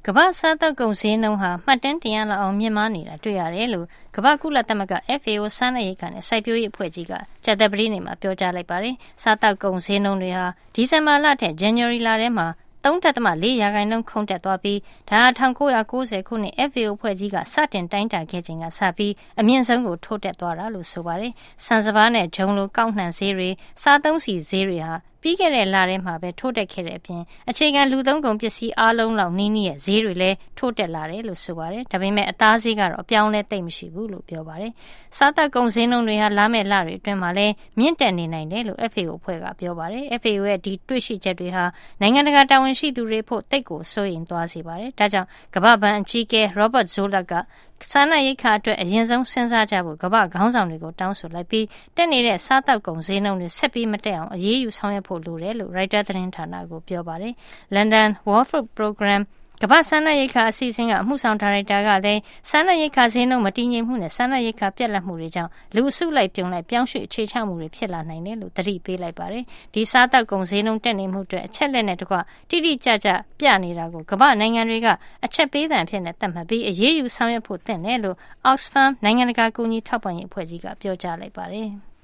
ကမ္ဘာစားသောက်ကုန်ဈေးနှုန်းဟာမှတ်တမ်းတင်ရလောက်အောင်မြင့်မားနေတာတွေ့ရတယ်လို့ကမ္ဘာကုလသမဂ္ဂ FAO စားနပ်ရိက္ခာနဲ့စိုက်ပျိုးရေးအဖွဲ့ကြီးကကြာသပတေးနေ့မှာပြောကြားလိုက်ပါတယ်။စားသောက်ကုန်ဈေးနှုန်းတွေဟာဒီဇင်ဘာလထက် ဇန်နဝါရီလထဲမှာ3.4% ခုန်တက်သွားပြီးဒါဟာ1990ခုနှစ် FAO ဖွဲ့ကြီးကစတင်တိုင်းတာခဲ့ချိန်ကစပြီးအမြင့်ဆုံးကိုထိုးတက်သွားတာလို့ဆိုပါတယ်။ဆန်စပါးနဲ့ဂျုံလိုကောက်နှံဈေးတွေစားသုံးဆီဈေးတွေဟာပြီးခဲ့တဲ့လထဲမှာပဲထိုးတက်ခဲ့တဲ့အပြင်အခြေခံလူသုံးကုန်ပစ္စည်းအားလုံးလောက်နီးနီးရဲ့ဈေးတွေလည်းထိုးတက်လာတယ်လို့ဆိုပါတယ်။ဒါပေမဲ့အသားဈေးကတော့အပြောင်းလဲသိမ့်မရှိဘူးလို့ပြောပါတယ်။စားသောက်ကုန်ဈေးနှုန်းတွေဟာလာမယ့်လတွေအတွင်းမှာလည်းမြင့်တက်နေနိုင်တယ်လို့ FAO အဖွဲ့ကပြောပါတယ်။ FAO ရဲ့ဒီတွေ့ရှိချက်တွေဟာနိုင်ငံတကာတာဝန်ရှိသူတွေဖို့တိတ်ကိုစိုးရိမ်သွားစေပါတယ်။ဒါကြောင့်ကမ္ဘာ့ဘဏ်အကြီးအကဲ Robert Zoellick ကစားနပ်ရိက္ခာအတွက်အရင်ဆုံးစဉ်းစားကြဖို့ကမ္ဘာ့ခေါင်းဆောင်တွေကိုတောင်းဆိုလိုက်ပြီးတက်နေတဲ့စားတောက်ကုန်ဈေးနှုန်းတွေဆက်ပြီးမတက်အောင်အရေးယူဆောင်ရွက်ဖို့လိုတယ်လို့ Reuters သတင်းဌာနကိုပြောပါတယ်။ London World Food Programme ကမ္ဘာ့စားနပ်ရိက္ခာအစီအစဉ်ကအမှုဆောင်ဒါရိုက်တာကလည်းစားနပ်ရိက္ခာဈေးနှုန်းမတည်ငြိမ်မှုနဲ့စားနပ်ရိက္ခာပြတ်လတ်မှုတွေကြောင့်လူအစုလိုက်ပြုံလိုက်ပြောင်းရွှေ့အခြေချမှုတွေဖြစ်လာနိုင်တယ်လို့သတိပေးလိုက်ပါတယ်။ဒီစားတောက်ကုန်ဈေးနှုန်းတက်နေမှုအတွက်အချက်လက်နဲ့တကွတိတိကျကျပြနေတာကိုကမ္ဘာ့နိုင်ငံတွေကအချက်ပေးသံဖြစ်နေသတ်မှတ်ပြီးအရေးယူဆောင်ရွက်ဖို့သင့်တယ်လို့ Oxfam နိုင်ငံတကာကူညီထောက်ပံ့ရေးအဖွဲ့ကြီးကပြောကြားလိုက်ပါတယ်။